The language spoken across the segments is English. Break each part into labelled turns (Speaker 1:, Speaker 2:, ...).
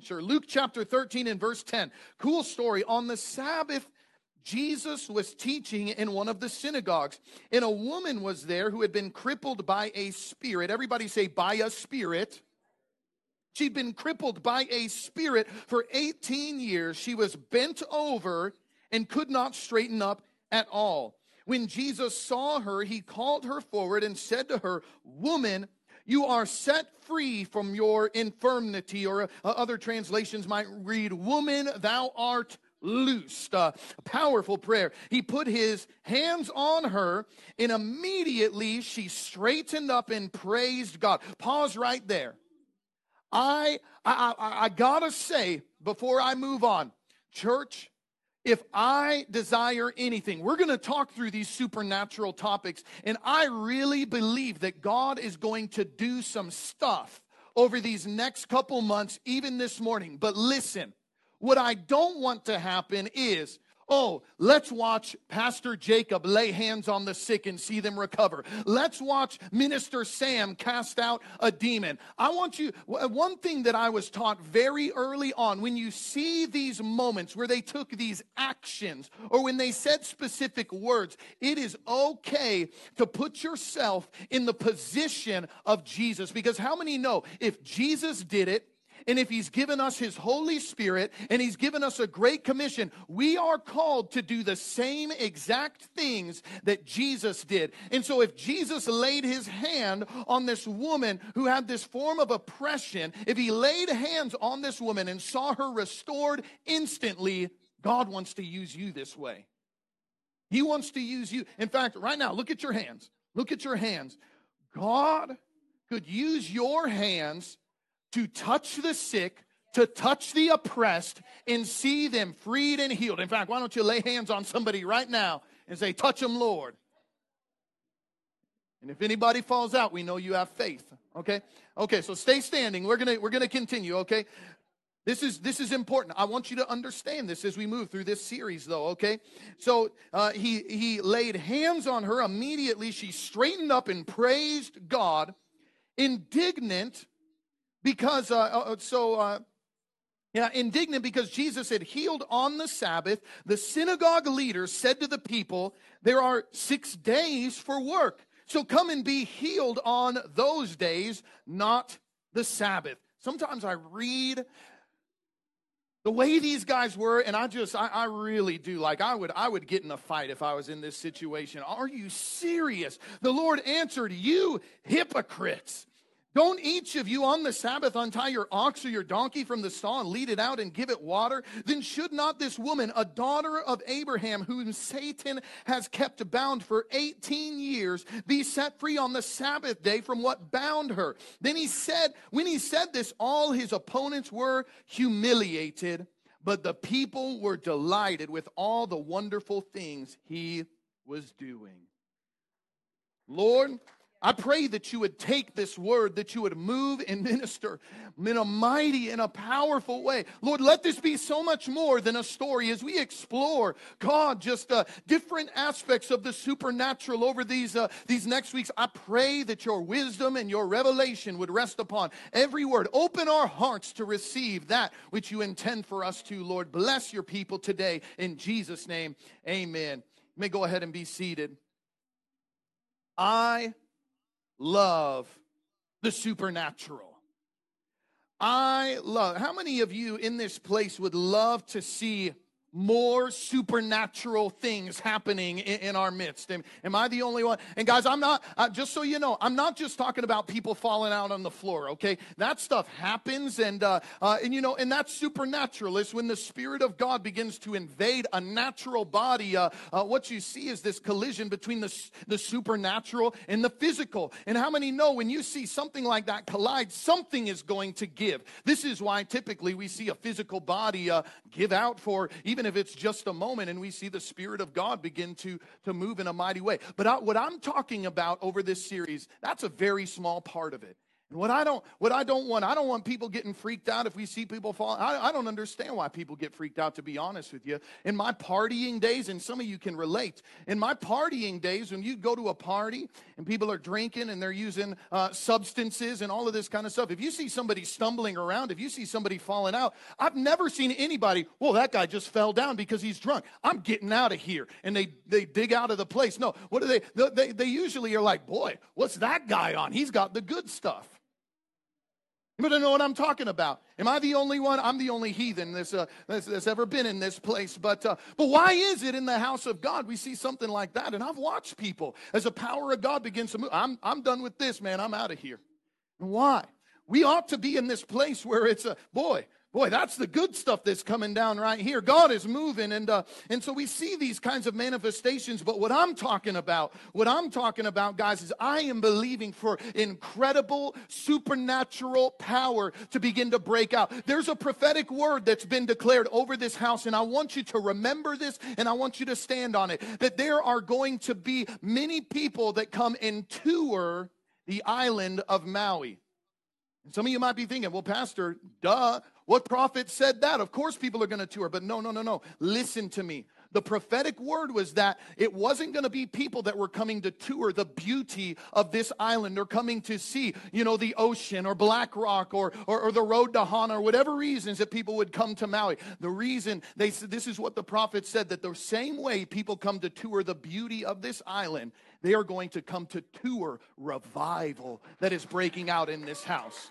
Speaker 1: Sure, Luke chapter 13 and verse 10. Cool story. On the Sabbath, Jesus was teaching in one of the synagogues, and a woman was there who had been crippled by a spirit. Everybody say, by a spirit. She'd been crippled by a spirit for 18 years. She was bent over and could not straighten up at all. When Jesus saw her, he called her forward and said to her, "Woman, you are set free from your infirmity." Or other translations might read, "Woman, thou art loosed." A powerful prayer. He put his hands on her, and immediately she straightened up and praised God. Pause right there. I gotta say, before I move on, church, if I desire anything, we're going to talk through these supernatural topics, and I really believe that God is going to do some stuff over these next couple months, even this morning. But listen, what I don't want to happen is, oh, let's watch Pastor Jacob lay hands on the sick and see them recover. Let's watch Minister Sam cast out a demon. I want you, one thing that I was taught very early on, when you see these moments where they took these actions or when they said specific words, it is okay to put yourself in the position of Jesus. Because how many know if Jesus did it, and if he's given us his Holy Spirit and he's given us a great commission, we are called to do the same exact things that Jesus did. And so if Jesus laid his hand on this woman who had this form of oppression, if he laid hands on this woman and saw her restored instantly, God wants to use you this way. He wants to use you. In fact, right now, look at your hands. Look at your hands. God could use your hands to touch the sick, to touch the oppressed, and see them freed and healed. In fact, why don't you lay hands on somebody right now and say, "Touch them, Lord." And if anybody falls out, we know you have faith. Okay? Okay, so stay standing. We're gonna continue, okay? This is important. I want you to understand this as we move through this series, though, okay? So he laid hands on her. Immediately she straightened up and praised God, indignant because indignant because Jesus had healed on the Sabbath. The synagogue leaders said to the people, "There are 6 days for work, so come and be healed on those days, not the Sabbath." Sometimes I read the way these guys were, and I really do. Like, I would get in a fight if I was in this situation. Are you serious? The Lord answered, "You hypocrites. Don't each of you on the Sabbath untie your ox or your donkey from the stall and lead it out and give it water? Then should not this woman, a daughter of Abraham, whom Satan has kept bound for 18 years, be set free on the Sabbath day from what bound her?" Then when he said this, all his opponents were humiliated, but the people were delighted with all the wonderful things he was doing. Lord, I pray that you would take this word, that you would move and minister in a mighty and a powerful way. Lord, let this be so much more than a story as we explore, God, just different aspects of the supernatural over these next weeks. I pray that your wisdom and your revelation would rest upon every word. Open our hearts to receive that which you intend for us to, Lord. Bless your people today. In Jesus' name, amen. You may go ahead and be seated. I love the supernatural. How many of you in this place would love to see more supernatural things happening in our midst? Am I the only one? And guys, I'm not, just so you know, I'm not just talking about people falling out on the floor, okay? That stuff happens, and that's supernatural. It's when the Spirit of God begins to invade a natural body. What you see is this collision between the supernatural and the physical. And how many know when you see something like that collide, something is going to give? This is why typically we see a physical body give out for even if it's just a moment, and we see the Spirit of God begin to move in a mighty way. But what I'm talking about over this series, that's a very small part of it. What I don't want, I don't want people getting freaked out if we see people fall. I don't understand why people get freaked out, to be honest with you. In my partying days, and some of you can relate, in my partying days, when you go to a party and people are drinking and they're using substances and all of this kind of stuff, if you see somebody stumbling around, if you see somebody falling out, I've never seen anybody, well, that guy just fell down because he's drunk. I'm getting out of here. And they dig out of the place. No, what do they usually are like, boy, what's that guy on? He's got the good stuff. You better know what I'm talking about. Am I the only one? I'm the only heathen that's ever been in this place. But why is it in the house of God we see something like that? And I've watched people as the power of God begins to move. I'm done with this, man. I'm out of here. And why? We ought to be in this place where it's boy, that's the good stuff that's coming down right here. God is moving, and so we see these kinds of manifestations. But what I'm talking about, guys, is I am believing for incredible supernatural power to begin to break out. There's a prophetic word that's been declared over this house, and I want you to remember this, and I want you to stand on it, that there are going to be many people that come and tour the island of Maui. And some of you might be thinking, well, Pastor, duh, what prophet said that? Of course people are going to tour. But no. Listen to me. The prophetic word was that it wasn't going to be people that were coming to tour the beauty of this island or coming to see, the ocean or Black Rock or the road to Hana or whatever reasons that people would come to Maui. The reason they said, this is what the prophet said, that the same way people come to tour the beauty of this island, they are going to come to tour revival that is breaking out in this house.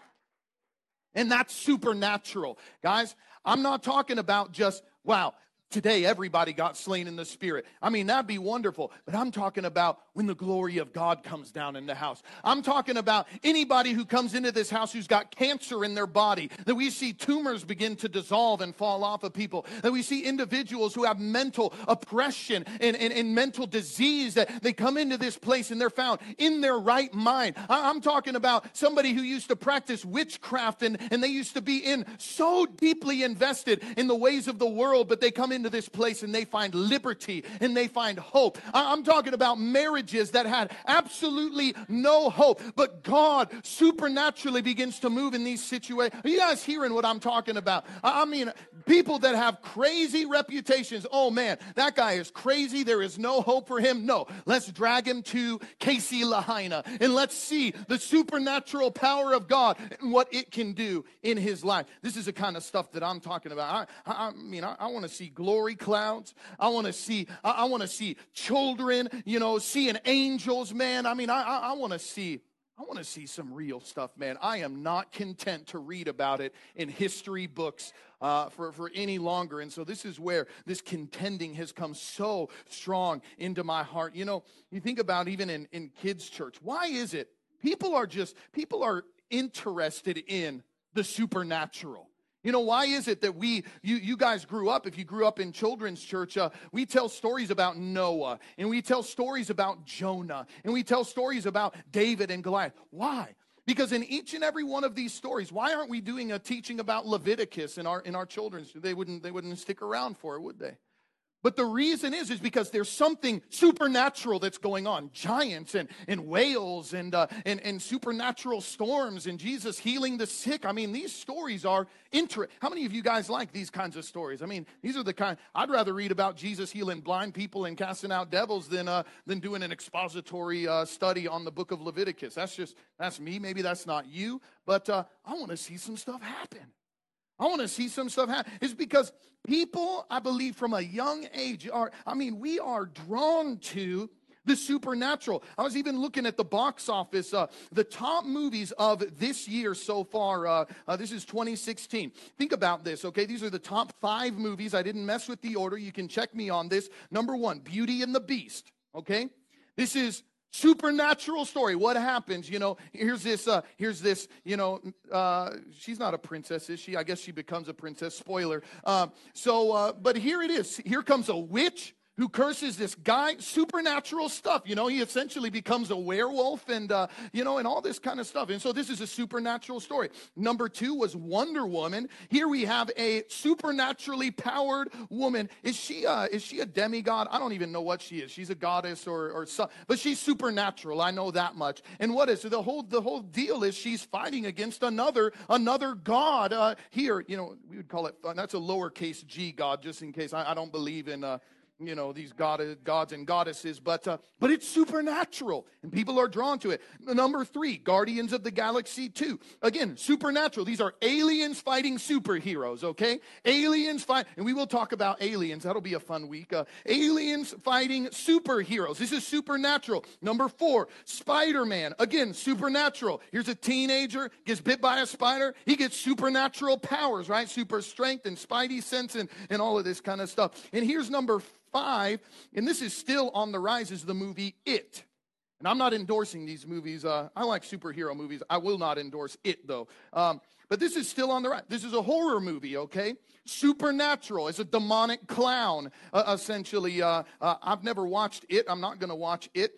Speaker 1: And that's supernatural. Guys, I'm not talking about just, wow, today everybody got slain in the Spirit. I mean, that'd be wonderful. But I'm talking about when the glory of God comes down in the house. I'm talking about anybody who comes into this house who's got cancer in their body, that we see tumors begin to dissolve and fall off of people, that we see individuals who have mental oppression and mental disease, that they come into this place and they're found in their right mind. I'm talking about somebody who used to practice witchcraft and they used to be so deeply invested in the ways of the world, but they come into this place and they find liberty and they find hope. I'm talking about marriages that had absolutely no hope, but God supernaturally begins to move in these situations. Are you guys hearing what I'm talking about? I mean, people that have crazy reputations. Oh man, that guy is crazy. There is no hope for him. No, let's drag him to Casey Lahaina and let's see the supernatural power of God and what it can do in his life. This is the kind of stuff that I'm talking about. I want to see glory clouds. I want to see children, seeing angels, man. I mean, I want to see some real stuff, man. I am not content to read about it in history books for any longer. And so this is where this contending has come so strong into my heart. You think about even in kids' church, why is it people are interested in the supernatural? Why is it that you guys grew up, if you grew up in children's church, we tell stories about Noah, and we tell stories about Jonah, and we tell stories about David and Goliath. Why? Because in each and every one of these stories, why aren't we doing a teaching about Leviticus in our children's? They wouldn't stick around for it, would they? But the reason is because there's something supernatural that's going on. Giants and whales and supernatural storms and Jesus healing the sick. I mean, these stories are interesting. How many of you guys like these kinds of stories? I mean, these are the kind, I'd rather read about Jesus healing blind people and casting out devils than doing an expository study on the book of Leviticus. That's me. Maybe that's not you. But I want to see some stuff happen. I want to see some stuff happen. It's because people, I believe, from a young age we are drawn to the supernatural. I was even looking at the box office, the top movies of this year so far. This is 2016. Think about this, okay? These are the top 5 movies. I didn't mess with the order. You can check me on this. Number 1, Beauty and the Beast, okay? This is supernatural story. What happens? Here's this, she's not a princess, is she? I guess she becomes a princess. Spoiler. But here it is. Here comes a witch. who curses this guy, supernatural stuff. You know, he essentially becomes a werewolf and, you know, and all this kind of stuff. And so this is a supernatural story. Number 2 was Wonder Woman. Here we have a supernaturally powered woman. Is she a demigod? I don't even know what she is. She's a goddess or something, but she's supernatural. I know that much. And what is it? The whole deal is she's fighting against another god. Here, you know, we would call it, that's a lowercase g god, just in case. I don't believe in, you know, these gods and goddesses, but it's supernatural, and people are drawn to it. Number 3, Guardians of the Galaxy 2. Again, supernatural. These are aliens fighting superheroes, okay? Aliens fight, and we will talk about aliens. That'll be a fun week. Aliens fighting superheroes. This is supernatural. Number 4, Spider-Man. Again, supernatural. Here's a teenager, gets bit by a spider. He gets supernatural powers, right? Super strength and spidey sense and all of this kind of stuff. And here's number 5, and this is still on the rise, is the movie It. And I'm not endorsing these movies. I like superhero movies. I will not endorse It, though. But this is still on the rise. This is a horror movie, okay? Supernatural. It's a demonic clown, essentially. I've never watched It. I'm not going to watch It.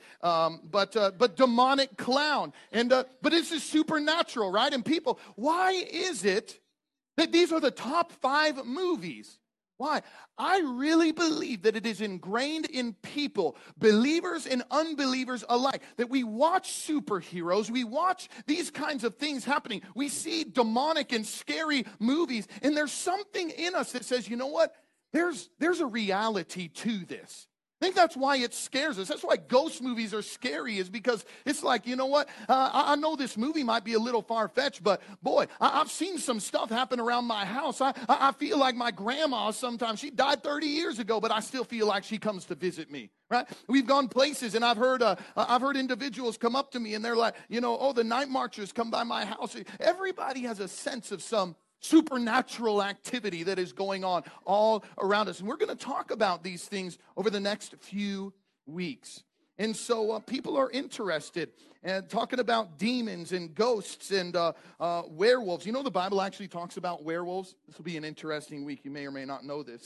Speaker 1: But demonic clown. And but this is supernatural, right? And people, why is it that these are the top 5 movies? Why? I really believe that it is ingrained in people, believers and unbelievers alike, that we watch superheroes, we watch these kinds of things happening. We see demonic and scary movies, and there's something in us that says, you know what? There's a reality to this. I think that's why it scares us. That's why ghost movies are scary, is because it's like, you know what? I know this movie might be a little far-fetched, but boy, I've seen some stuff happen around my house. I feel like my grandma sometimes, she died 30 years ago, but I still feel like she comes to visit me, right? We've gone places, and I've heard individuals come up to me, and they're like, you know, oh, the night marchers come by my house. Everybody has a sense of some supernatural activity that is going on all around us. And we're going to talk about these things over the next few weeks. And so people are interested in talking about demons and ghosts and werewolves. You know, the Bible actually talks about werewolves. This will be an interesting week. You may or may not know this.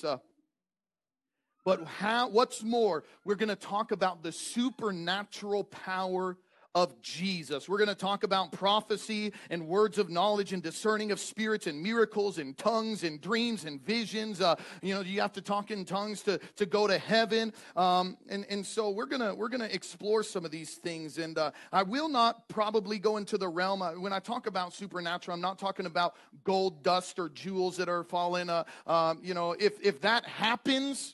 Speaker 1: But what's more, we're going to talk about the supernatural power of Jesus. We're going to talk about prophecy and words of knowledge and discerning of spirits and miracles and tongues and dreams and visions. You know, you have to talk in tongues to go to heaven. And so we're gonna explore some of these things. And I will not probably go into the realm. When I talk about supernatural, I'm not talking about gold dust or jewels that are falling. You know, if that happens,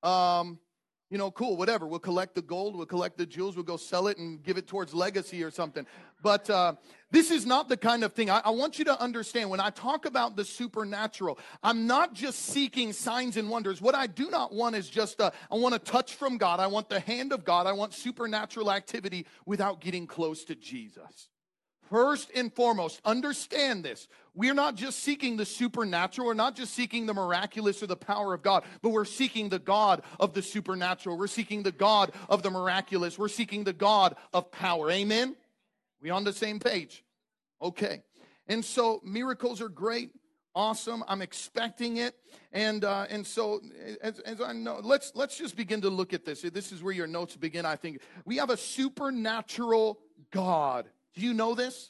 Speaker 1: you know, cool, whatever. We'll collect the gold, we'll collect the jewels, we'll go sell it and give it towards legacy or something. But this is not the kind of thing. I want you to understand, when I talk about the supernatural, I'm not just seeking signs and wonders. What I do not want is just, I want a touch from God. I want the hand of God. I want supernatural activity without getting close to Jesus. First and foremost, understand this. We're not just seeking the supernatural. We're not just seeking the miraculous or the power of God, but we're seeking the God of the supernatural. We're seeking the God of the miraculous. We're seeking the God of power. Amen? We on the same page? Okay. And so miracles are great. Awesome. I'm expecting it. And so as I know, let's just begin to look at this. This is where your notes begin, I think. We have a supernatural God. Do you know this?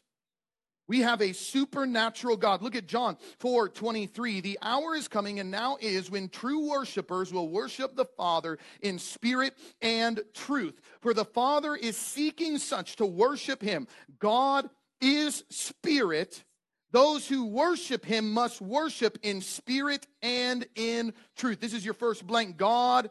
Speaker 1: We have a supernatural God. Look at John 4:23. The hour is coming, and now is, when true worshipers will worship the Father in spirit and truth. For the Father is seeking such to worship him. God is spirit. Those who worship him must worship in spirit and in truth. This is your first blank. God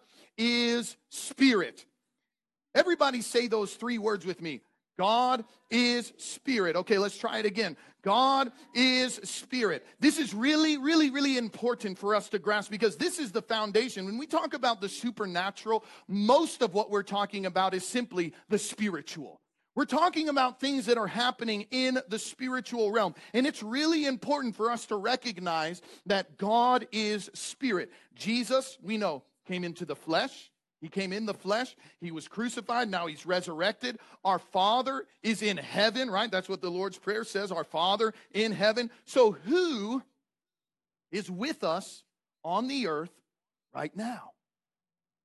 Speaker 1: is spirit. Everybody say those 3 words with me. God is spirit. Okay, let's try it again. God is spirit. This is really, really, really important for us to grasp, because this is the foundation. When we talk about the supernatural, most of what we're talking about is simply the spiritual. We're talking about things that are happening in the spiritual realm. And it's really important for us to recognize that God is spirit. Jesus, we know, came into the flesh. He came in the flesh. He was crucified. Now he's resurrected. Our Father is in heaven, right? That's what the Lord's Prayer says, our Father in heaven. So who is with us on the earth right now?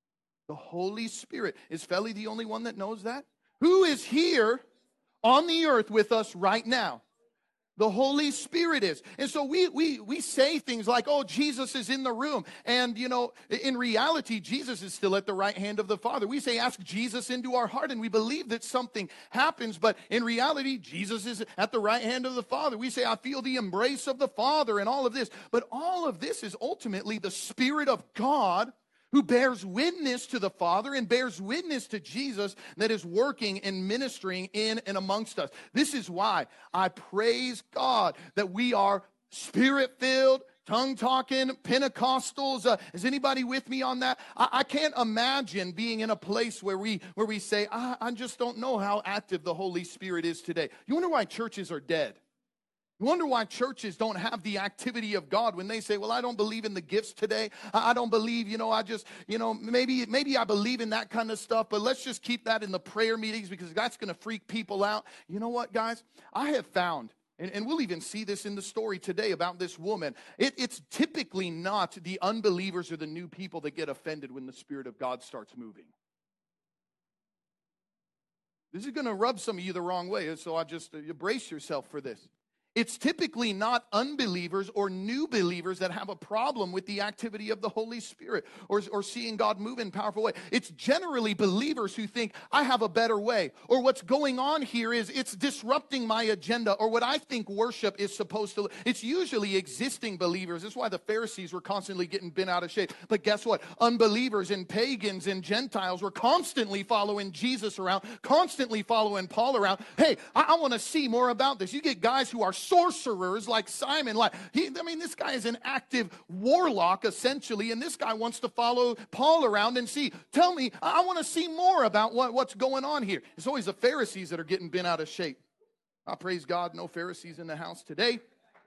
Speaker 1: The Holy Spirit. Is Feli the only one that knows that? Who is here on the earth with us right now? The Holy Spirit is. And so we say things like, oh, Jesus is in the room. And, you know, in reality, Jesus is still at the right hand of the Father. We say, ask Jesus into our heart, and we believe that something happens. But in reality, Jesus is at the right hand of the Father. We say, I feel the embrace of the Father and all of this. But all of this is ultimately the Spirit of God who bears witness to the Father and bears witness to Jesus that is working and ministering in and amongst us. This is why I praise God that we are Spirit-filled, tongue-talking Pentecostals. Is anybody with me on that? I can't imagine being in a place where we say, I just don't know how active the Holy Spirit is today. You wonder why churches are dead. You wonder why churches don't have the activity of God when they say, well, I don't believe in the gifts today. I don't believe, I just, maybe I believe in that kind of stuff, but let's just keep that in the prayer meetings because that's going to freak people out. You know what, guys? I have found, and we'll even see this in the story today about this woman, it's typically not the unbelievers or the new people that get offended when the Spirit of God starts moving. This is going to rub some of you the wrong way, so I just brace yourself for this. It's typically not unbelievers or new believers that have a problem with the activity of the Holy Spirit or seeing God move in a powerful way. It's generally believers who think, I have a better way. Or what's going on here is it's disrupting my agenda or what I think worship is supposed to. It's usually existing believers. That's why the Pharisees were constantly getting bent out of shape. But guess what? Unbelievers and pagans and Gentiles were constantly following Jesus around, constantly following Paul around. Hey, I want to see more about this. You get guys who are sorcerers like Simon. This guy is an active warlock, essentially, and this guy wants to follow Paul around and see. Tell me, I want to see more about what's going on here. It's always the Pharisees that are getting bent out of shape. I praise God, no Pharisees in the house today.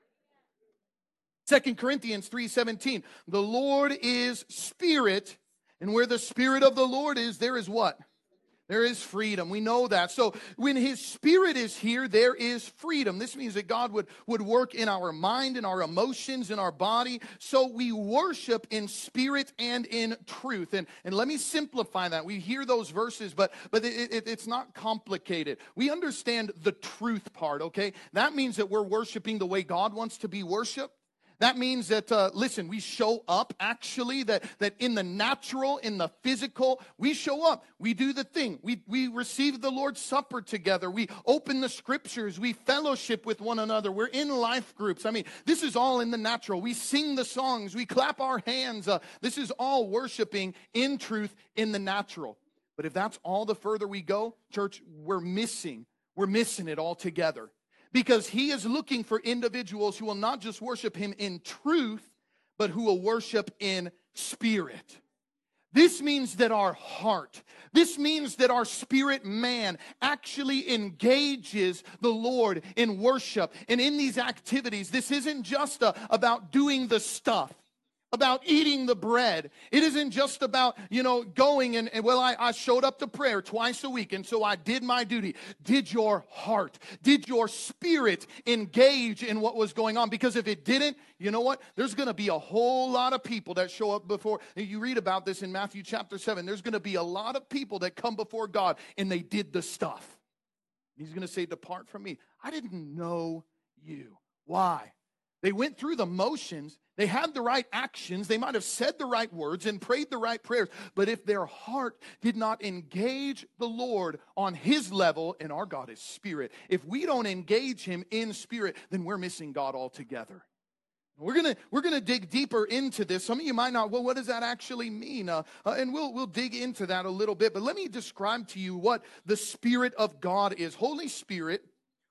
Speaker 1: 2 Corinthians 3:17, the Lord is Spirit, and where the Spirit of the Lord is, there is what? There is freedom. We know that. So when His Spirit is here, there is freedom. This means that God would work in our mind, in our emotions, in our body. So we worship in spirit and in truth. And let me simplify that. We hear those verses, but it's not complicated. We understand the truth part, okay? That means that we're worshiping the way God wants to be worshiped. That means that, we show up actually, that in the natural, in the physical, we show up. We do the thing. We receive the Lord's Supper together. We open the Scriptures. We fellowship with one another. We're in life groups. This is all in the natural. We sing the songs. We clap our hands. This is all worshiping in truth in the natural. But if that's all the further we go, church, we're missing it altogether. Because He is looking for individuals who will not just worship Him in truth, but who will worship in spirit. This means that our heart, this means that our spirit man actually engages the Lord in worship and in these activities. This isn't just about doing the stuff, about eating the bread. It isn't just about, going and I showed up to prayer twice a week, and so I did my duty. Did your heart, did your spirit engage in what was going on? Because if it didn't, you know what? There's going to be a whole lot of people that show up before. You read about this in Matthew chapter 7. There's going to be a lot of people that come before God, and they did the stuff. He's going to say, depart from me. I didn't know you. Why? They went through the motions. They had the right actions. They might have said the right words and prayed the right prayers. But if their heart did not engage the Lord on His level, and our God is spirit, if we don't engage Him in spirit, then we're missing God altogether. We're gonna dig deeper into this. Some of you might not, well, what does that actually mean? And we'll dig into that a little bit. But let me describe to you what the Spirit of God is. Holy Spirit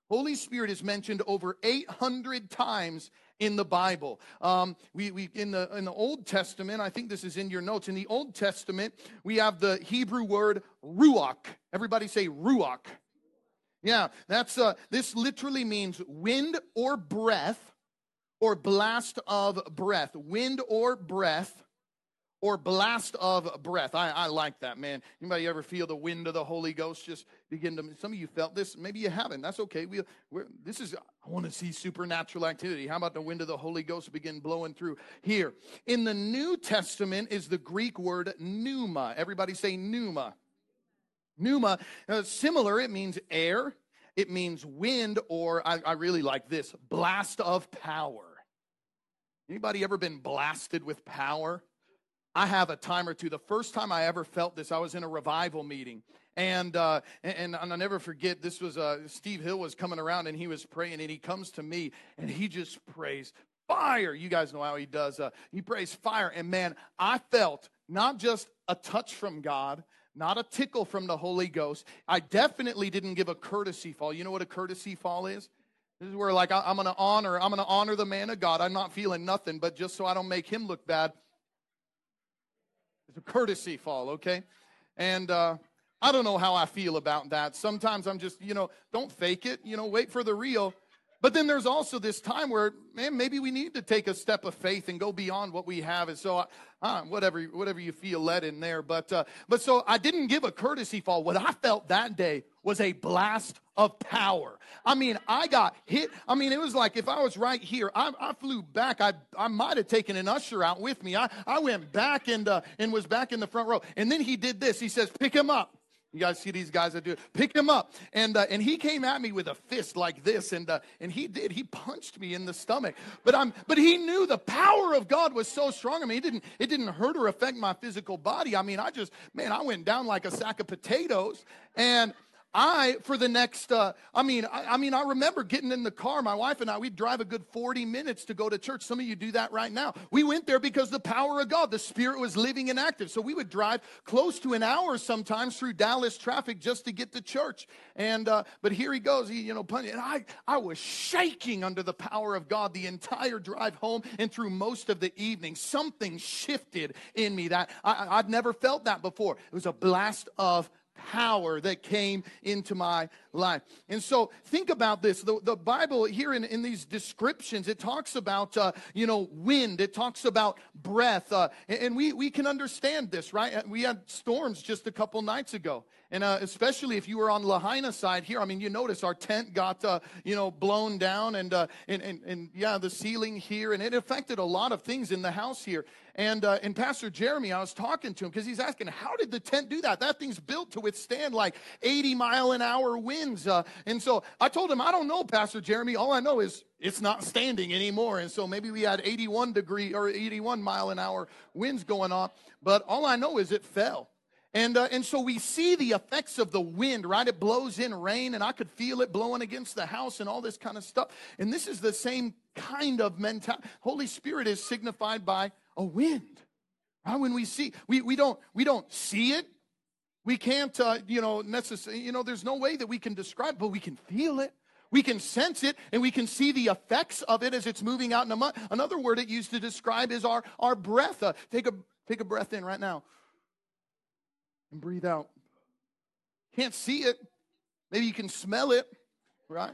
Speaker 1: is mentioned over 800 times in the Bible. We in the Old Testament, I think this is in your notes. In the Old Testament, we have the Hebrew word ruach. Everybody say ruach. Yeah, that's this literally means wind or breath or blast of breath. Wind or breath or blast of breath. I like that, man. Anybody ever feel the wind of the Holy Ghost just begin to, some of you felt this, maybe you haven't. That's okay. I want to see supernatural activity. How about the wind of the Holy Ghost begin blowing through here? In the New Testament is the Greek word pneuma. Everybody say pneuma. Pneuma, similar, it means air, it means wind, or I really like this, blast of power. Anybody ever been blasted with power? I have a time or two. The first time I ever felt this, I was in a revival meeting. And I'll never forget, this was Steve Hill was coming around and he was praying, and he comes to me and he just prays fire. You guys know how he does. He prays fire. And man, I felt not just a touch from God, not a tickle from the Holy Ghost. I definitely didn't give a courtesy fall. You know what a courtesy fall is? This is where like I'm going to honor the man of God. I'm not feeling nothing, but just so I don't make him look bad, it's a courtesy fall, okay? And I don't know how I feel about that. Sometimes I'm just, don't fake it, wait for the real. But then there's also this time where, man, maybe we need to take a step of faith and go beyond what we have. And so, whatever you feel led in there. But so I didn't give a courtesy fall. What I felt that day was a blast of power. I mean, I got hit. I mean, it was like if I was right here, I flew back. I might have taken an usher out with me. I went back and was back in the front row. And then he did this. He says, pick him up. You guys see these guys that do it? Pick him up. And he came at me with a fist like this, and he did. He punched me in the stomach. But he knew the power of God was so strong. I mean, it didn't hurt or affect my physical body. I mean, I went down like a sack of potatoes. And I remember getting in the car, my wife and I, we'd drive a good 40 minutes to go to church. Some of you do that right now. We went there because the power of God, the Spirit was living and active. So we would drive close to an hour sometimes through Dallas traffic just to get to church. And, but here he goes, punching. And I was shaking under the power of God the entire drive home and through most of the evening. Something shifted in me that I'd never felt that before. It was a blast of power that came into my life. And so think about this. The Bible here in these descriptions, it talks about, wind. It talks about breath. And we can understand this, right? We had storms just a couple nights ago. And especially if you were on Lahaina side here, I mean, you notice our tent got, blown down and the ceiling here. And it affected a lot of things in the house here. And Pastor Jeremy, I was talking to him because he's asking, how did the tent do that? That thing's built to withstand like 80-mile-an-hour winds. And so I told him, I don't know, Pastor Jeremy. All I know is it's not standing anymore. And so maybe we had 81-mile-an-hour winds going on. But all I know is it fell. And so we see the effects of the wind, right? It blows in rain, and I could feel it blowing against the house and all this kind of stuff. And this is the same kind of mentality. Holy Spirit is signified by a wind, right? When we see, we don't see it. We can't, necessarily, there's no way that we can describe it, but we can feel it. We can sense it, and we can see the effects of it as it's moving out in the mud. Another word it used to describe is our breath. Take a breath in right now. And breathe out. Can't see it. Maybe you can smell it, right?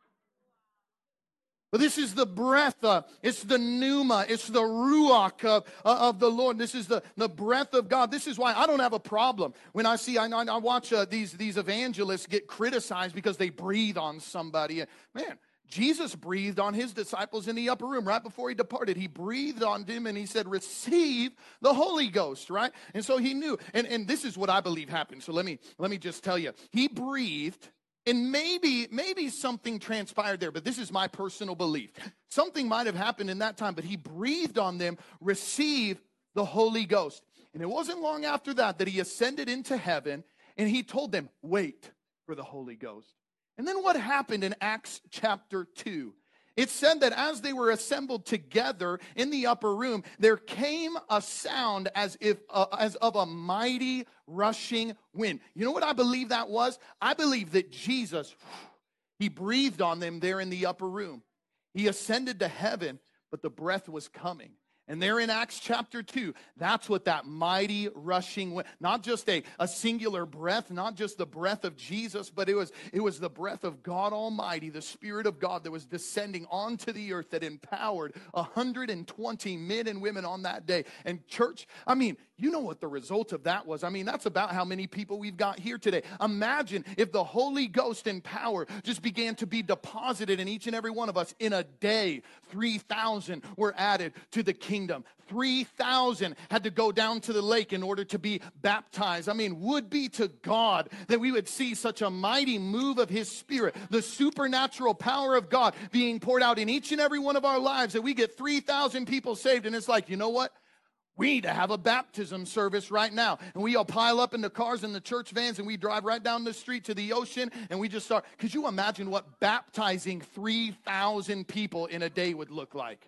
Speaker 1: But this is the breath. It's the pneuma. It's the ruach of the Lord. This is the breath of God. This is why I don't have a problem when I watch these evangelists get criticized because they breathe on somebody. Man, Jesus breathed on his disciples in the upper room right before he departed. He breathed on them and he said, receive the Holy Ghost, right? And so he knew. And this is what I believe happened. So let me just tell you. He breathed, and maybe something transpired there, but this is my personal belief. Something might have happened in that time, but he breathed on them, receive the Holy Ghost. And it wasn't long after that he ascended into heaven, and he told them, wait for the Holy Ghost. And then what happened in Acts chapter 2? It said that as they were assembled together in the upper room, there came a sound as of a mighty rushing wind. You know what I believe that was? I believe that Jesus, he breathed on them there in the upper room. He ascended to heaven, but the breath was coming. And there in Acts chapter 2, that's what that mighty rushing wind, not just a singular breath, not just the breath of Jesus, but it was the breath of God Almighty, the Spirit of God that was descending onto the earth that empowered 120 men and women on that day. And church, I mean, you know what the result of that was. I mean, that's about how many people we've got here today. Imagine if the Holy Ghost and power just began to be deposited in each and every one of us in a day. 3,000 were added to the kingdom. 3,000 had to go down to the lake in order to be baptized. I mean, would be to God that we would see such a mighty move of His Spirit, the supernatural power of God being poured out in each and every one of our lives, that we get 3,000 people saved. And it's like, you know what? We need to have a baptism service right now. And we all pile up in the cars and the church vans and we drive right down the street to the ocean and we just start. Could you imagine what baptizing 3,000 people in a day would look like?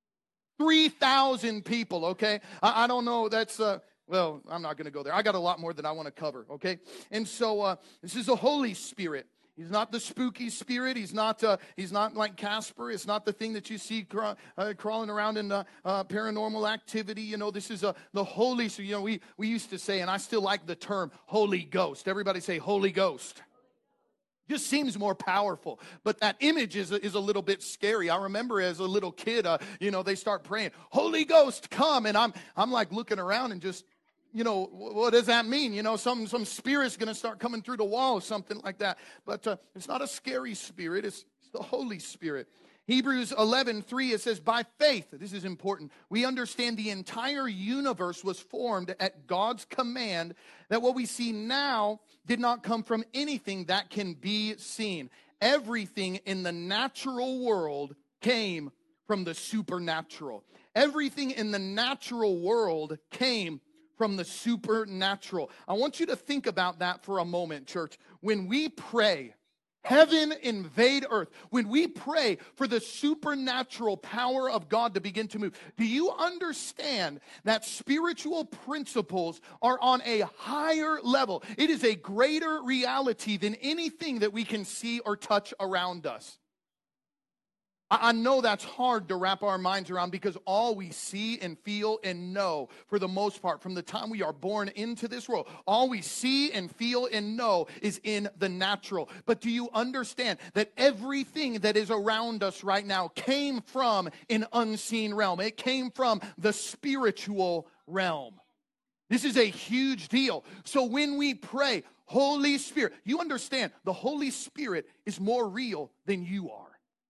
Speaker 1: 3,000 people, okay? I don't know, that's, well, I'm not going to go there. I got a lot more that I want to cover, okay? And so this is the Holy Spirit. He's not the spooky spirit. He's not like Casper. It's not the thing that you see crawling around in paranormal activity. You know, this is the Holy Spirit. You know, we used to say, and I still like the term Holy Ghost. Everybody say Holy Ghost. Just seems more powerful, but that image is a little bit scary. I remember as a little kid, you know, they start praying, Holy Ghost, come, and I'm like looking around and just, you know, what does that mean? You know, some spirit's going to start coming through the wall or something like that. But it's not a scary spirit. It's the Holy Spirit. Hebrews 11:3, it says, by faith, this is important, we understand the entire universe was formed at God's command, that what we see now did not come from anything that can be seen. Everything in the natural world came from the supernatural. Everything in the natural world came from the supernatural. I want you to think about that for a moment, church. When we pray, heaven invade earth. When we pray for the supernatural power of God to begin to move, do you understand that spiritual principles are on a higher level? It is a greater reality than anything that we can see or touch around us. I know that's hard to wrap our minds around because all we see and feel and know, for the most part, from the time we are born into this world, all we see and feel and know is in the natural. But do you understand that everything that is around us right now came from an unseen realm? It came from the spiritual realm. This is a huge deal. So when we pray, Holy Spirit, you understand the Holy Spirit is more real than you are.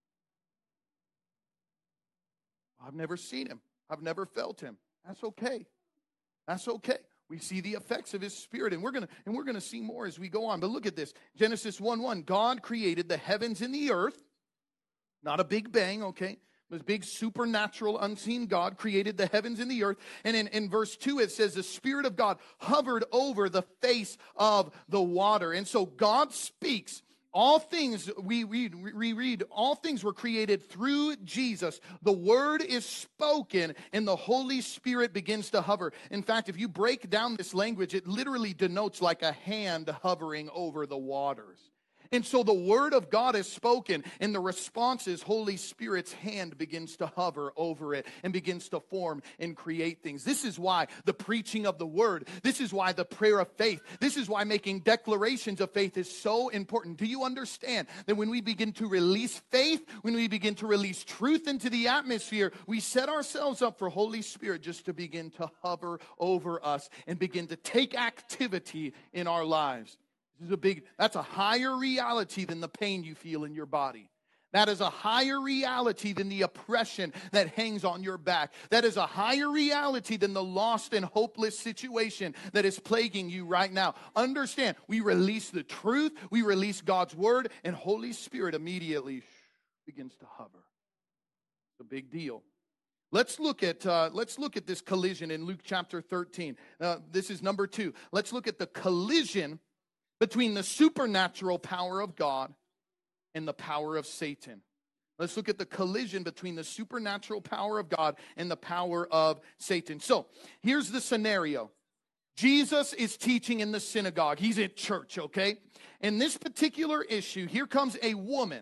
Speaker 1: I've never seen him. I've never felt him. That's okay. That's okay. We see the effects of His Spirit, and we're gonna see more as we go on. But look at this. Genesis 1:1. God created the heavens and the earth. Not a big bang, okay? This big supernatural unseen God created the heavens and the earth. And in verse 2 it says the Spirit of God hovered over the face of the water. And so God speaks. All things, we read, all things were created through Jesus. The Word is spoken and the Holy Spirit begins to hover. In fact, if you break down this language, it literally denotes like a hand hovering over the waters. And so the Word of God is spoken, and the response is Holy Spirit's hand begins to hover over it and begins to form and create things. This is why the preaching of the Word, this is why the prayer of faith, this is why making declarations of faith is so important. Do you understand that when we begin to release faith, when we begin to release truth into the atmosphere, we set ourselves up for Holy Spirit just to begin to hover over us and begin to take activity in our lives. That's a higher reality than the pain you feel in your body. That is a higher reality than the oppression that hangs on your back. That is a higher reality than the lost and hopeless situation that is plaguing you right now. Understand, we release the truth, we release God's Word, and Holy Spirit immediately begins to hover. It's a big deal. Let's look at this collision in Luke chapter 13. This is number 2. Let's look at the collision between the supernatural power of God and the power of Satan. Let's look at the collision between the supernatural power of God and the power of Satan. So, here's the scenario. Jesus is teaching in the synagogue. He's at church, okay? In this particular issue, here comes a woman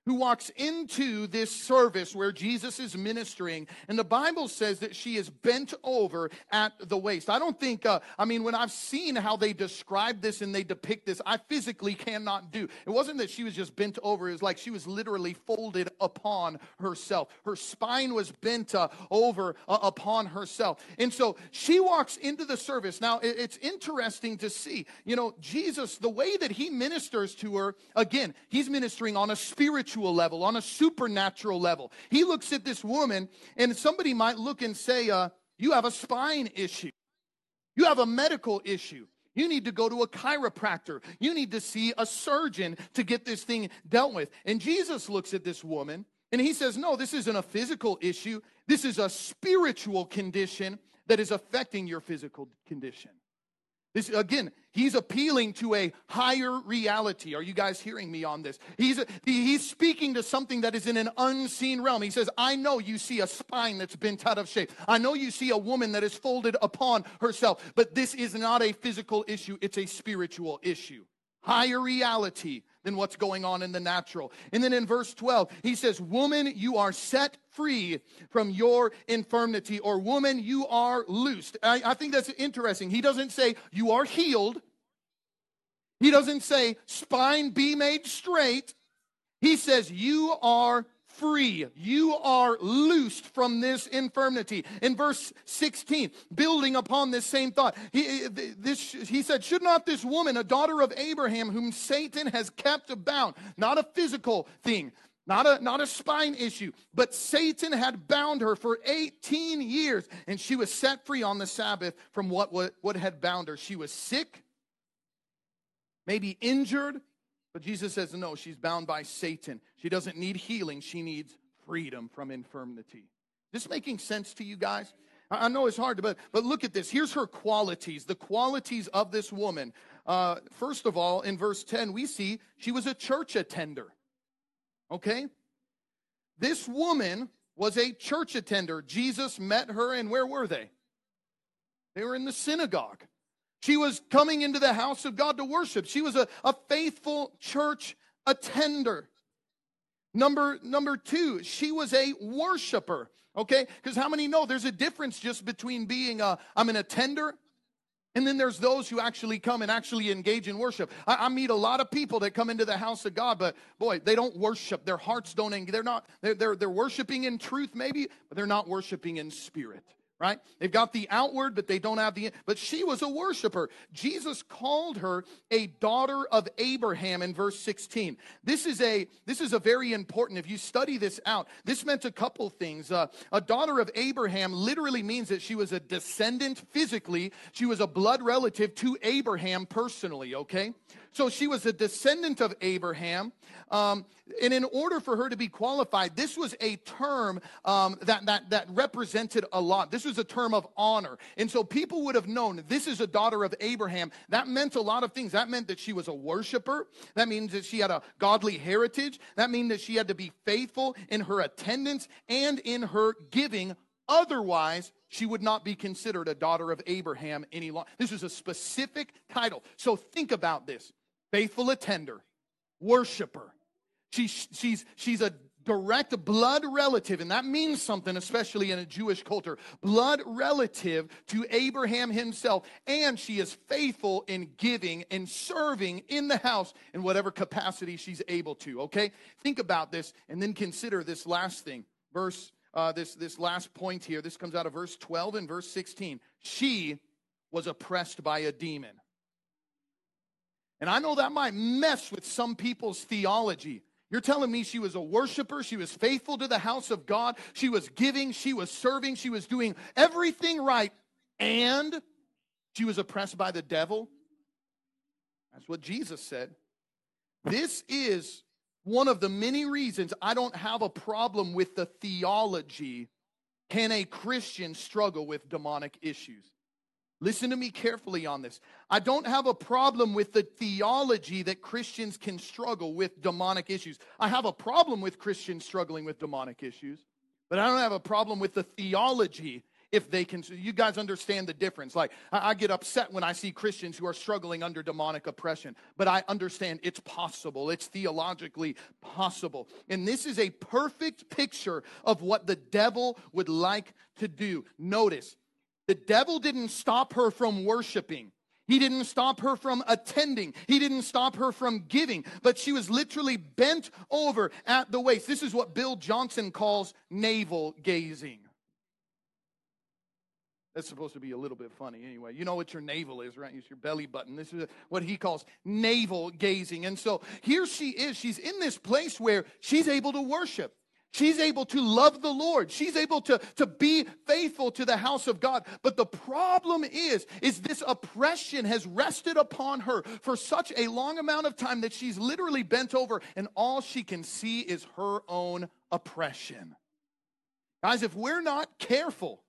Speaker 1: who walks into this service where Jesus is ministering, and the Bible says that she is bent over at the waist. I don't think, when I've seen how they describe this and they depict this, I physically cannot do. It wasn't that she was just bent over, it was like she was literally folded upon herself. Her spine was bent over upon herself. And so she walks into the service. Now, it's interesting to see, Jesus, the way that he ministers to her, again, he's ministering on a spiritual level, on a supernatural level. He looks at this woman, and somebody might look and say, you have a spine issue. You have a medical issue. You need to go to a chiropractor. You need to see a surgeon to get this thing dealt with. And Jesus looks at this woman, and he says, no, this isn't a physical issue. This is a spiritual condition that is affecting your physical condition. This, again, he's appealing to a higher reality. Are you guys hearing me on this? He's speaking to something that is in an unseen realm. He says, I know you see a spine that's bent out of shape. I know you see a woman that is folded upon herself. But this is not a physical issue. It's a spiritual issue. Higher reality than what's going on in the natural. And then in verse 12, he says, woman, you are set free from your infirmity, or woman, you are loosed. I think that's interesting. He doesn't say you are healed. He doesn't say spine be made straight. He says you are free. You are loosed from this infirmity. In verse 16, building upon this same thought, he said, should not this woman, a daughter of Abraham, whom Satan has kept bound, not a physical thing, not a spine issue, but Satan had bound her for 18 years, and she was set free on the Sabbath from what had bound her. She was sick, maybe injured, but Jesus says, no, she's bound by Satan. She doesn't need healing. She needs freedom from infirmity. This making sense to you guys? I know it's hard, but look at this. Here's her qualities, the qualities of this woman. First of all, in verse 10, we see she was a church attender. Okay? This woman was a church attender. Jesus met her, and where were they? They were in the synagogue. She was coming into the house of God to worship. She was a faithful church attender. Number two, she was a worshiper. Okay? Because how many know there's a difference just between being I'm an attender, and then there's those who actually come and actually engage in worship. I meet a lot of people that come into the house of God, but boy, they don't worship. Their hearts don't engage. They're worshiping in truth maybe, but they're not worshiping in spirit. Right? They've got the outward, but they don't have but she was a worshiper. Jesus called her a daughter of Abraham in verse 16. This is a very important, if you study this out, this meant a couple things. A daughter of Abraham literally means that she was a descendant physically. She was a blood relative to Abraham personally, okay? So she was a descendant of Abraham. And in order for her to be qualified, this was a term that represented a lot. This was a term of honor. And so people would have known this is a daughter of Abraham. That meant a lot of things. That meant that she was a worshiper. That means that she had a godly heritage. That means that she had to be faithful in her attendance and in her giving. Otherwise, she would not be considered a daughter of Abraham any longer. This is a specific title. So think about this. Faithful attender, worshiper. She's a direct blood relative, and that means something, especially in a Jewish culture. Blood relative to Abraham himself, and she is faithful in giving and serving in the house in whatever capacity she's able to, okay? Think about this, and then consider this last thing. This last point here, this comes out of verse 12 and verse 16. She was oppressed by a demon. And I know that might mess with some people's theology. You're telling me she was a worshiper, she was faithful to the house of God, she was giving, she was serving, she was doing everything right, and she was oppressed by the devil? That's what Jesus said. This is one of the many reasons I don't have a problem with the theology. Can a Christian struggle with demonic issues? Listen to me carefully on this. I don't have a problem with the theology that Christians can struggle with demonic issues. I have a problem with Christians struggling with demonic issues, but I don't have a problem with the theology if they can. You guys understand the difference. Like, I get upset when I see Christians who are struggling under demonic oppression, but I understand it's possible. It's theologically possible. And this is a perfect picture of what the devil would like to do. Notice, the devil didn't stop her from worshiping. He didn't stop her from attending. He didn't stop her from giving. But she was literally bent over at the waist. This is what Bill Johnson calls navel gazing. That's supposed to be a little bit funny anyway. You know what your navel is, right? It's your belly button. This is what he calls navel gazing. And so here she is. She's in this place where she's able to worship. She's able to love the Lord. She's able to be faithful to the house of God. But the problem is this oppression has rested upon her for such a long amount of time that she's literally bent over and all she can see is her own oppression. Guys, if we're not careful,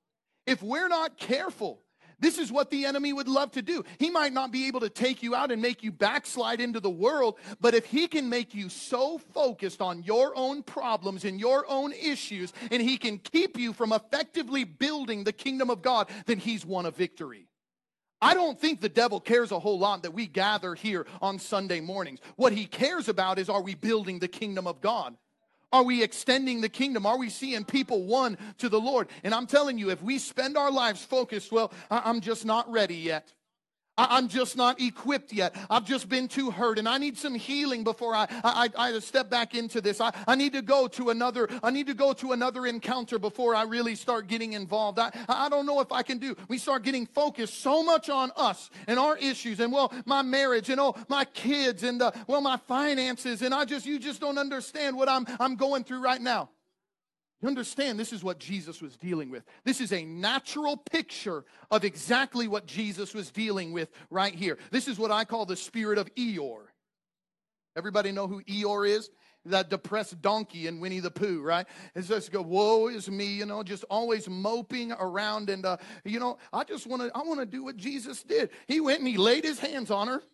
Speaker 1: this is what the enemy would love to do. He might not be able to take you out and make you backslide into the world, but if he can make you so focused on your own problems and your own issues, and he can keep you from effectively building the kingdom of God, then he's won a victory. I don't think the devil cares a whole lot that we gather here on Sunday mornings. What he cares about is, are we building the kingdom of God? Are we extending the kingdom? Are we seeing people won to the Lord? And I'm telling you, if we spend our lives focused, well, I'm just not ready yet. I'm just not equipped yet. I've just been too hurt, and I need some healing before I step back into this. I need to go to another encounter before I really start getting involved. I don't know if I can do. We start getting focused so much on us and our issues, and my marriage, and my kids, and my finances, and you just don't understand what I'm going through right now. You understand, this is what Jesus was dealing with. This is a natural picture of exactly what Jesus was dealing with right here. This is what I call the spirit of Eeyore. Everybody know who Eeyore is? That depressed donkey in Winnie the Pooh, right? It's just go, woe is me, just always moping around. And, I want to do what Jesus did. He went and he laid his hands on her.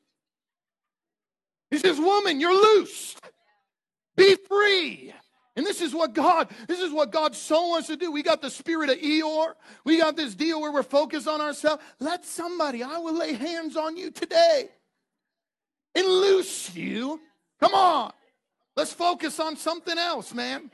Speaker 1: He says, woman, you're loosed. Be free. And this is what God so wants to do. We got the spirit of Eeyore. We got this deal where we're focused on ourselves. I will lay hands on you today and loose you. Come on. Let's focus on something else, man.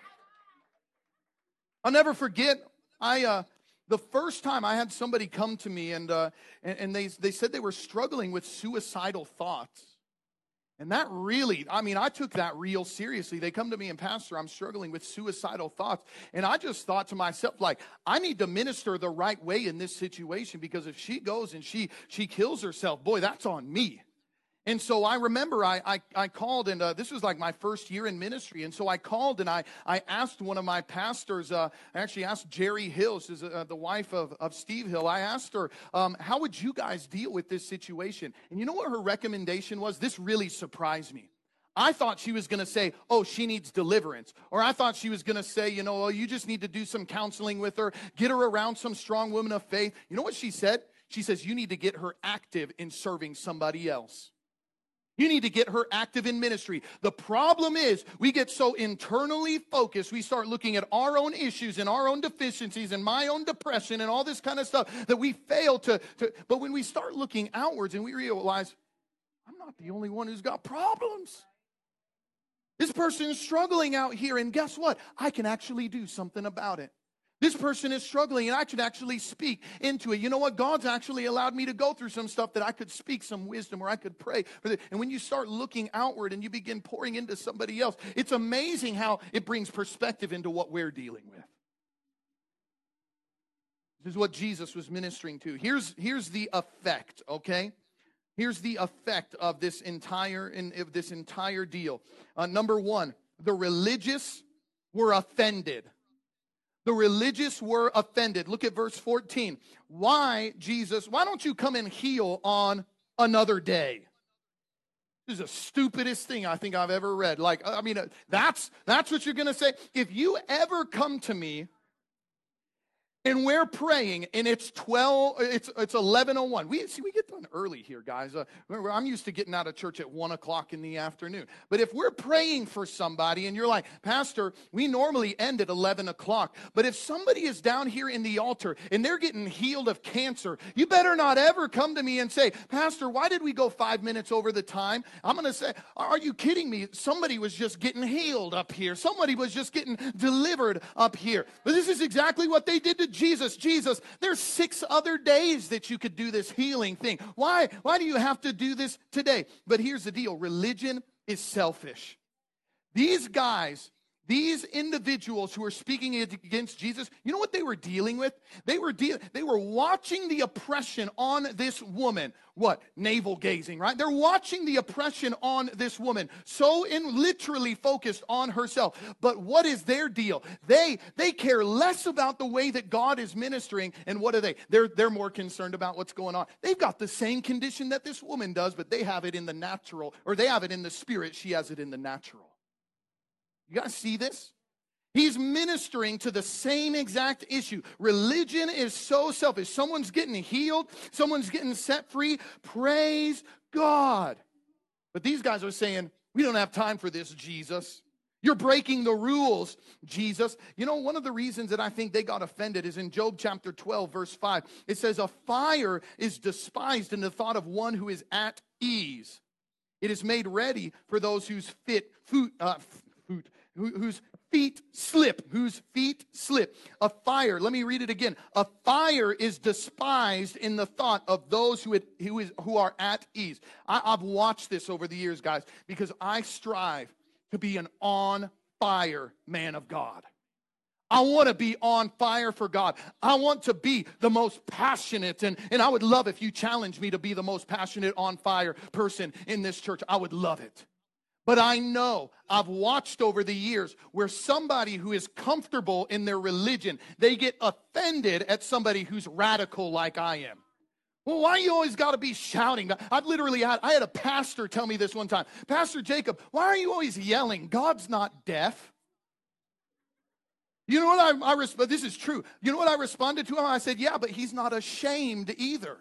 Speaker 1: I'll never forget, the first time I had somebody come to me and they said they were struggling with suicidal thoughts. And that really, I took that real seriously. They come to me and, Pastor, I'm struggling with suicidal thoughts. And I just thought to myself, I need to minister the right way in this situation, because if she goes and she kills herself, boy, that's on me. And so I remember I called, and this was like my first year in ministry. And so I called and I asked one of my pastors, I actually asked Jerry Hill, she's the wife of Steve Hill. I asked her, how would you guys deal with this situation? And you know what her recommendation was? This really surprised me. I thought she was going to say, oh, she needs deliverance. Or I thought she was going to say, you just need to do some counseling with her, get her around some strong women of faith. You know what she said? She says, you need to get her active in serving somebody else. You need to get her active in ministry. The problem is we get so internally focused, we start looking at our own issues and our own deficiencies and my own depression and all this kind of stuff that we fail to. But when we start looking outwards and we realize, I'm not the only one who's got problems. This person is struggling out here, and guess what? I can actually do something about it. This person is struggling, and I should actually speak into it. You know what? God's actually allowed me to go through some stuff that I could speak some wisdom, or I could pray for it. And when you start looking outward and you begin pouring into somebody else, it's amazing how it brings perspective into what we're dealing with. This is what Jesus was ministering to. Here's the effect, okay? Here's the effect of this entire deal. Number one, the religious were offended. The religious were offended. Look at verse 14. Why, Jesus, why don't you come and heal on another day? This is the stupidest thing I think I've ever read. That's what you're going to say. If you ever come to me And we're praying, and it's 11:01. We get done early here, guys. I'm used to getting out of church at 1 o'clock in the afternoon. But if we're praying for somebody, and you're like, Pastor, we normally end at 11 o'clock. But if somebody is down here in the altar, and they're getting healed of cancer, you better not ever come to me and say, Pastor, why did we go 5 minutes over the time? I'm going to say, are you kidding me? Somebody was just getting healed up here. Somebody was just getting delivered up here. But this is exactly what they did to Jesus, there's 6 other days that you could do this healing thing. Why do you have to do this today? But here's the deal. Religion is selfish. These guys, these individuals who are speaking against Jesus, you know what they were dealing with? They were watching the oppression on this woman. What? Navel gazing, right? They're watching the oppression on this woman. So literally focused on herself. But what is their deal? They care less about the way that God is ministering. And what are they? They're more concerned about what's going on. They've got the same condition that this woman does, but they have it in the natural, or they have it in the spirit. She has it in the natural. You guys see this? He's ministering to the same exact issue. Religion is so selfish. Someone's getting healed. Someone's getting set free. Praise God. But these guys are saying, we don't have time for this, Jesus. You're breaking the rules, Jesus. You know, one of the reasons that I think they got offended is in Job chapter 12, verse 5. It says, a fire is despised in the thought of one who is at ease. It is made ready for those whose whose feet slip. A fire, let me read it again. A fire is despised in the thought of those who are at ease. I've watched this over the years, guys, because I strive to be an on fire man of God. I want to be on fire for God. I want to be the most passionate, and I would love if you challenge me to be the most passionate on fire person in this church. I would love it. But I know, I've watched over the years where somebody who is comfortable in their religion, they get offended at somebody who's radical like I am. Well, why you always got to be shouting? I had a pastor tell me this one time. Pastor Jacob, why are you always yelling? God's not deaf. You know what this is true. You know what I responded to him? I said, yeah, but he's not ashamed either.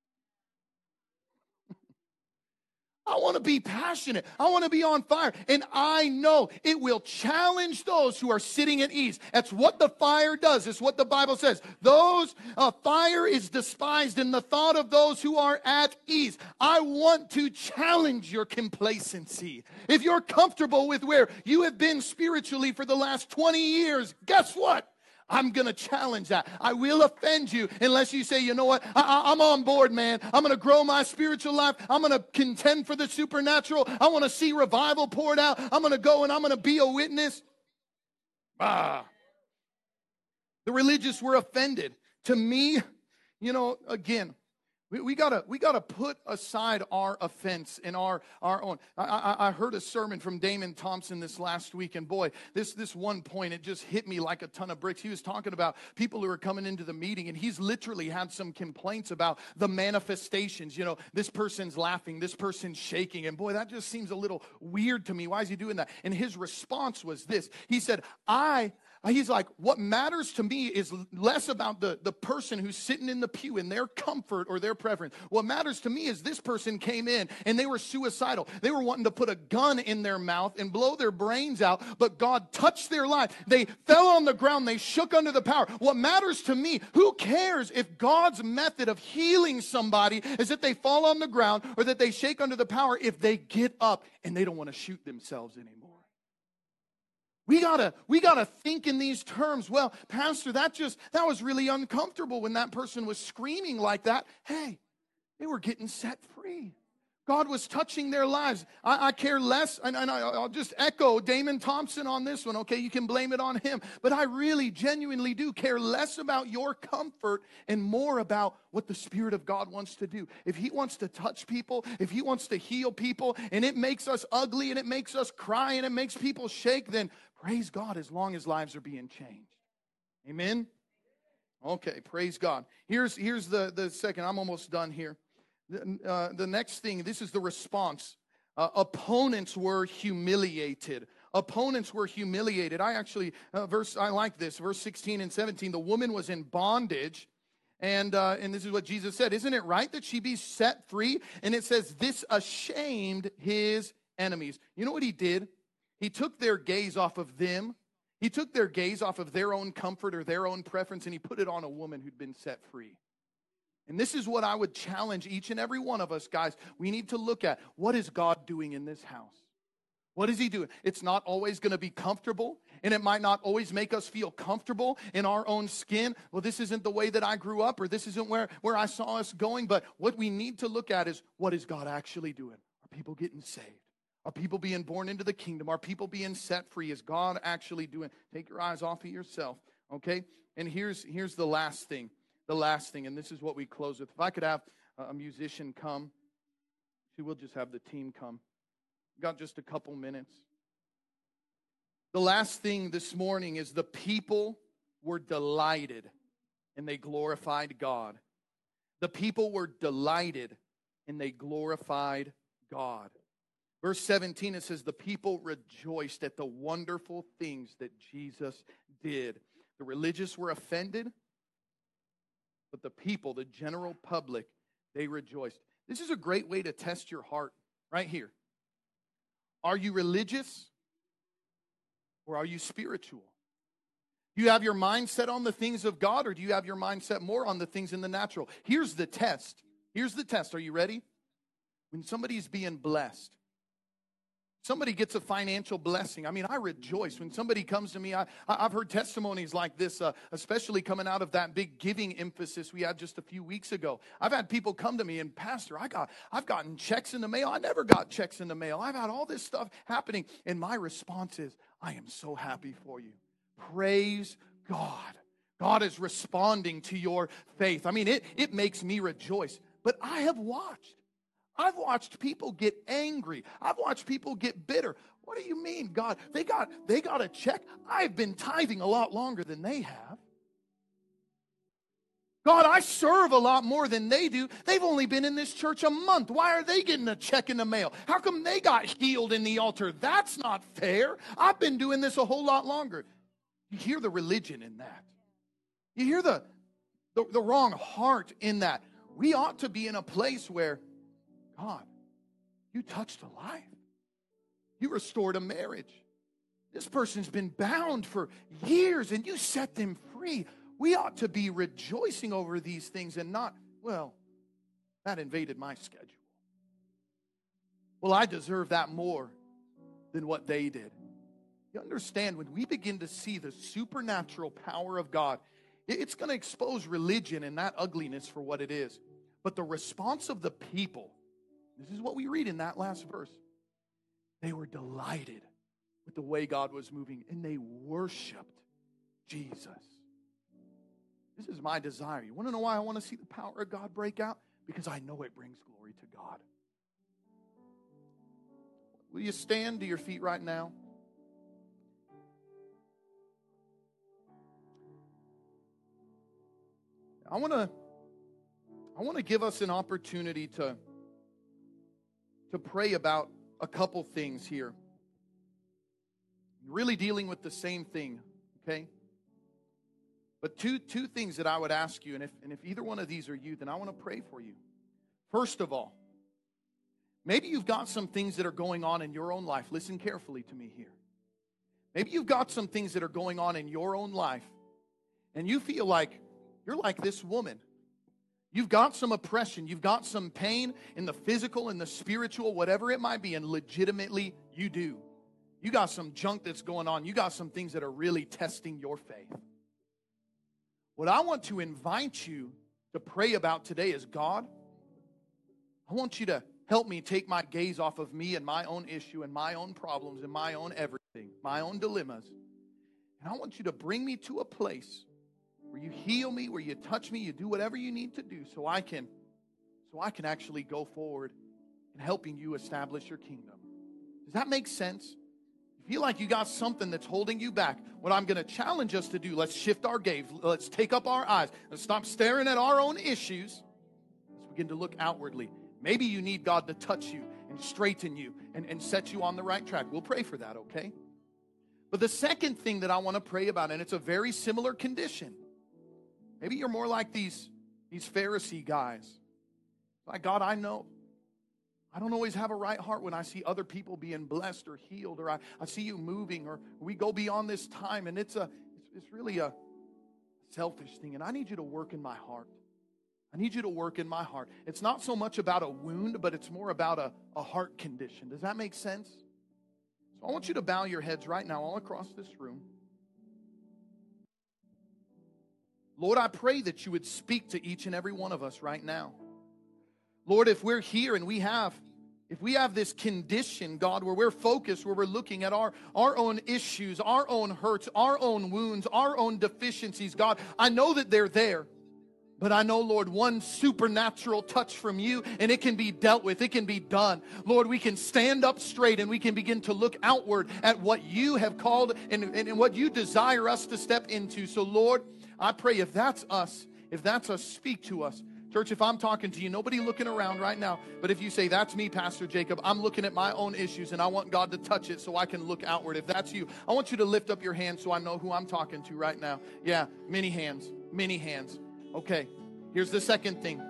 Speaker 1: I want to be passionate. I want to be on fire. And I know it will challenge those who are sitting at ease. That's what the fire does. It's what the Bible says. Fire is despised in the thought of those who are at ease. I want to challenge your complacency. If you're comfortable with where you have been spiritually for the last 20 years, guess what? I'm going to challenge that. I will offend you unless you say, you know what, I'm on board, man. I'm going to grow my spiritual life. I'm going to contend for the supernatural. I want to see revival poured out. I'm going to go and I'm going to be a witness. The religious were offended. To me, you know, again, we gotta put aside our offense and our own. I heard a sermon from Damon Thompson this last week, and boy, this one point, it just hit me like a ton of bricks. He was talking about people who are coming into the meeting, and he's literally had some complaints about the manifestations. You know, this person's laughing, this person's shaking, and boy, that just seems a little weird to me. Why is he doing that? And his response was this. He said, he's like, what matters to me is less about the person who's sitting in the pew and their comfort or their preference. What matters to me is this person came in and they were suicidal. They were wanting to put a gun in their mouth and blow their brains out, but God touched their life. They fell on the ground. They shook under the power. What matters to me, who cares if God's method of healing somebody is that they fall on the ground or that they shake under the power if they get up and they don't want to shoot themselves anymore. We gotta think in these terms. Well, Pastor, that was really uncomfortable when that person was screaming like that. Hey, they were getting set free. God was touching their lives. I care less, and I'll just echo Damon Thompson on this one, okay? You can blame it on him. But I really, genuinely do care less about your comfort and more about what the Spirit of God wants to do. If He wants to touch people, if He wants to heal people, and it makes us ugly, and it makes us cry, and it makes people shake, then praise God as long as lives are being changed. Amen? Okay, praise God. Here's the second. I'm almost done here. The next thing, this is the response. Opponents were humiliated. Opponents were humiliated. I like this, verse 16 and 17. The woman was in bondage. And this is what Jesus said. Isn't it right that she be set free? And it says, this ashamed his enemies. You know what he did? He took their gaze off of them. He took their gaze off of their own comfort or their own preference, and he put it on a woman who'd been set free. And this is what I would challenge each and every one of us, guys. We need to look at, what is God doing in this house? What is he doing? It's not always going to be comfortable, and it might not always make us feel comfortable in our own skin. Well, this isn't the way that I grew up, or this isn't where I saw us going. But what we need to look at is, what is God actually doing? Are people getting saved? Are people being born into the kingdom? Are people being set free? Is God actually doing? Take your eyes off of yourself, okay? And here's the last thing. The last thing, and this is what we close with. If I could have a musician come. We'll just have the team come. Got just a couple minutes. The last thing this morning is the people were delighted and they glorified God. The people were delighted and they glorified God. Verse 17, it says, the people rejoiced at the wonderful things that Jesus did. The religious were offended, but the people, the general public, they rejoiced. This is a great way to test your heart right here. Are you religious or are you spiritual? Do you have your mind set on the things of God, or do you have your mind set more on the things in the natural? Here's the test. Here's the test. Are you ready? When somebody's being blessed, somebody gets a financial blessing. I mean, I rejoice when somebody comes to me. I've heard testimonies like this, especially coming out of that big giving emphasis we had just a few weeks ago. I've had people come to me and, Pastor, I've gotten checks in the mail. I never got checks in the mail. I've had all this stuff happening. And my response is, I am so happy for you. Praise God. God is responding to your faith. I mean, it makes me rejoice. But I've watched people get angry. I've watched people get bitter. What do you mean, God? They got a check. I've been tithing a lot longer than they have. God, I serve a lot more than they do. They've only been in this church a month. Why are they getting a check in the mail? How come they got healed in the altar? That's not fair. I've been doing this a whole lot longer. You hear the religion in that. You hear the wrong heart in that. We ought to be in a place where, God, you touched a life. You restored a marriage. This person's been bound for years and you set them free. We ought to be rejoicing over these things and not, well, that invaded my schedule. Well, I deserve that more than what they did. You understand, when we begin to see the supernatural power of God, it's going to expose religion and that ugliness for what it is. But the response of the people, this is what we read in that last verse. They were delighted with the way God was moving, and they worshiped Jesus. This is my desire. You want to know why I want to see the power of God break out? Because I know it brings glory to God. Will you stand to your feet right now? I want to give us an opportunity to pray about a couple things here. Really dealing with the same thing, okay? But two things that I would ask you, and if either one of these are you, then I want to pray for you. First of all, maybe you've got some things that are going on in your own life. Listen carefully to me here. Maybe you've got some things that are going on in your own life, and you feel like you're like this woman. You've got some oppression. You've got some pain in the physical, in the spiritual, whatever it might be, and legitimately you do. You got some junk that's going on. You got some things that are really testing your faith. What I want to invite you to pray about today is, God, I want you to help me take my gaze off of me and my own issue and my own problems and my own everything, my own dilemmas. And I want you to bring me to a place where you heal me, where you touch me, you do whatever you need to do so I can actually go forward in helping you establish your kingdom. Does that make sense? You feel like you got something that's holding you back. What I'm going to challenge us to do, let's shift our gaze. Let's take up our eyes. Let's stop staring at our own issues. Let's begin to look outwardly. Maybe you need God to touch you and straighten you and set you on the right track. We'll pray for that, okay? But the second thing that I want to pray about, and it's a very similar condition. Maybe you're more like these Pharisee guys. Like, God, I know I don't always have a right heart when I see other people being blessed or healed, or I see you moving, or we go beyond this time, and it's really a selfish thing, and I need you to work in my heart. I need you to work in my heart. It's not so much about a wound, but it's more about a heart condition. Does that make sense? So I want you to bow your heads right now all across this room. Lord, I pray that you would speak to each and every one of us right now. Lord, if we're here and if we have this condition, God, where we're focused, where we're looking at our own issues, our own hurts, our own wounds, our own deficiencies, God, I know that they're there. But I know, Lord, one supernatural touch from you, and it can be dealt with. It can be done. Lord, we can stand up straight, and we can begin to look outward at what you have called and what you desire us to step into. So, Lord, I pray if that's us, speak to us. Church, if I'm talking to you, nobody looking around right now, but if you say, that's me, Pastor Jacob, I'm looking at my own issues, and I want God to touch it so I can look outward. If that's you, I want you to lift up your hand so I know who I'm talking to right now. Yeah, many hands, many hands. Okay, here's the second thing.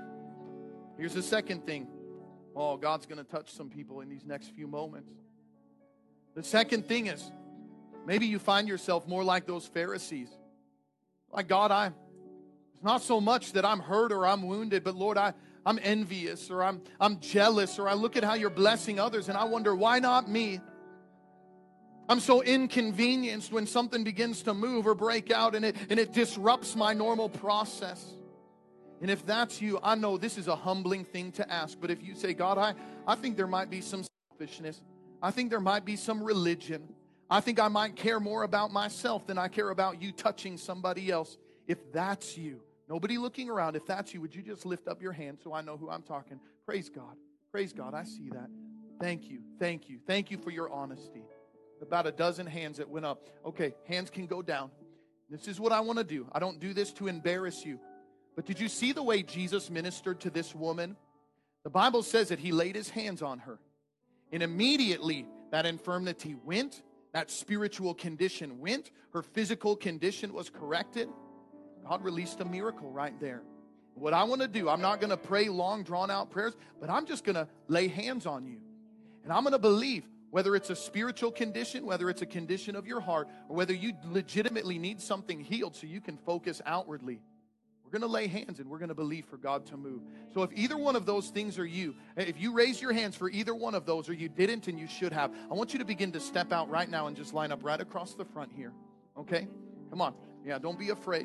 Speaker 1: Oh, God's going to touch some people in these next few moments. The second thing is, maybe you find yourself more like those Pharisees. Like, God, it's not so much that I'm hurt or I'm wounded, but Lord, I'm envious, or I'm jealous, or I look at how you're blessing others and I wonder, why not me? I'm so inconvenienced when something begins to move or break out, and it disrupts my normal process. And if that's you, I know this is a humbling thing to ask, but if you say, God, I think there might be some selfishness. I think there might be some religion. I think I might care more about myself than I care about you touching somebody else. If that's you, nobody looking around, if that's you, would you just lift up your hand so I know who I'm talking? Praise God. Praise God. I see that. Thank you. Thank you. Thank you for your honesty. About a dozen hands that went up. Okay, hands can go down. This is what I want to do. I don't do this to embarrass you. But did you see the way Jesus ministered to this woman? The Bible says that he laid his hands on her. And immediately that infirmity went. That spiritual condition went. Her physical condition was corrected. God released a miracle right there. What I want to do, I'm not going to pray long, drawn-out prayers, but I'm just going to lay hands on you. And I'm going to believe, whether it's a spiritual condition, whether it's a condition of your heart, or whether you legitimately need something healed so you can focus outwardly. We're going to lay hands and we're going to believe for God to move. So if either one of those things are you, if you raise your hands for either one of those or you didn't and you should have, I want you to begin to step out right now and just line up right across the front here. Okay? Come on. Yeah, don't be afraid.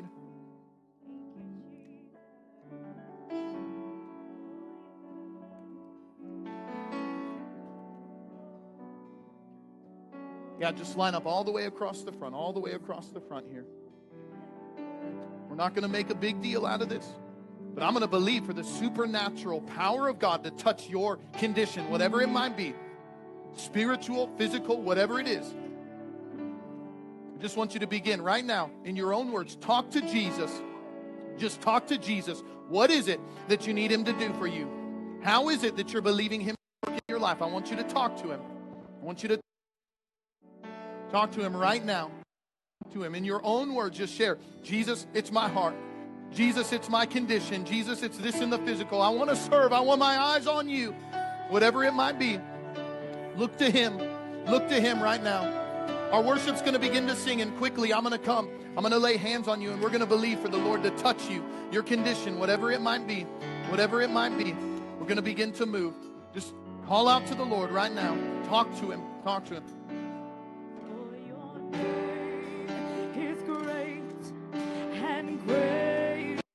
Speaker 1: Yeah, just line up all the way across the front here. We're not going to make a big deal out of this, but I'm going to believe for the supernatural power of God to touch your condition, whatever it might be, spiritual, physical, whatever it is. I just want you to begin right now, in your own words, talk to Jesus. Just talk to Jesus. What is it that you need him to do for you? How is it that you're believing him to work in your life? I want you to talk to him. I want you to talk to him right now. To him in your own words, just share. Jesus, it's my heart. Jesus, it's my condition. Jesus, it's this in the physical. I want to serve. I want my eyes on you. Whatever it might be, look to him. Look to him right now. Our worship's going to begin to sing, and quickly I'm going to come. I'm going to lay hands on you, and we're going to believe for the Lord to touch you, your condition, whatever it might be. Whatever it might be, we're going to begin to move. Just call out to the Lord right now. Talk to him. Talk to him.